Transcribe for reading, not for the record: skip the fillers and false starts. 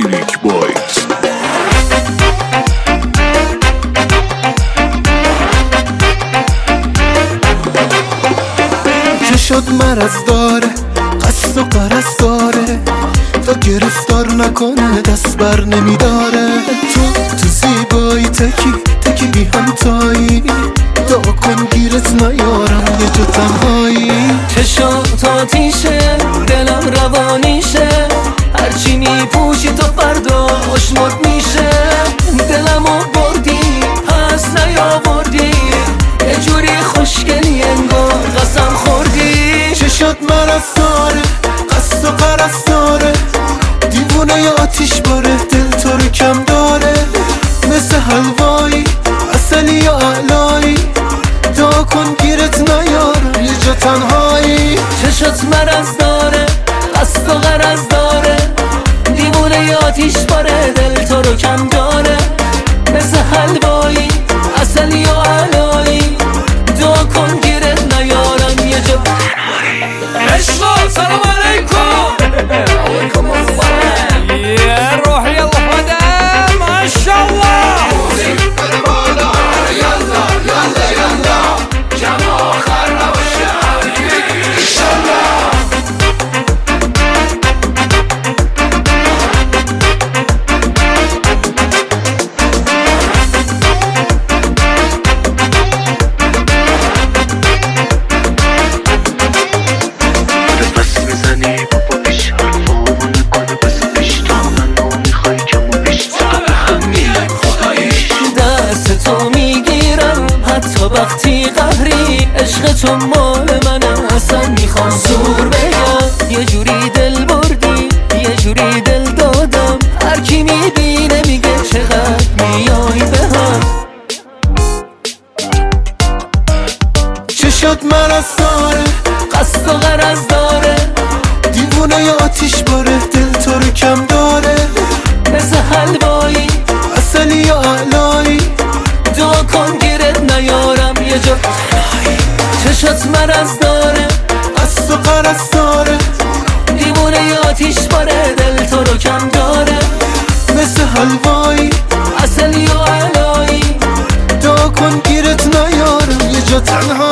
لیریک بایت. چه شد مرض داره، قصد و قرص داره، تا گرفتار نکنه دست بر نمیداره. تو زیبایی تکی بی همتایی، دعا کن گیرت نیارم یه جا تنهایی. چشات آتیشه، دلم روانیشه، هرچی میپوشی تو فردا خوشمد میشه. دلمو بردی پس نیاوردی، یه جوری خوشگلی انگار قسم خوردی. چشات مرض داره، قصد و قرص داره، دیوونه یا آتیش باره، دل تو رو کم داره. مثل حلوایی، عسلی یا علایی، دعا کن گیرت نیارم یه جا تنهایی. چشات مرض داره، قصد و غرض داره، دیوونه ی آتیش باره، دل تو رو کم داره. مثل حلوایی، عسلی و علایی، دعا کن گیرت نیارم یه جا. عشقا سلام علیکم. علیکم السلام. يا روح يلا فدا ما شاء الله. يلا يلا يلا جمع آخر نباشه انشالله. بس میزنی بابا پیش حرفامو نکنه، بس پیش تو منو میخوای کمو بیشتر هم میایم خداییش. دست تو میگیرم حتی وقتی قهری، عشق تو مال منه اصلا میخوام زور بگم. یه جوری دل بردی، یه جوری دل دادم، هر کی میبینه میگه چقدر میای به هم. چشات مرض داره، قصد و غرض داره، دیوونه یا آتیش باره، دل تو رو کم داره. مثل حلوایی، عسلی یا علایی، دعا کن گیرت نیارم یه جا. چشات مرض داره، قصد و قرص داره، دیوونه ی آتیش باره، دل تو رو کم داره. مثل حلوایی، عسلی و علایی، دعا کن گیرت نیارم یه جا تنها.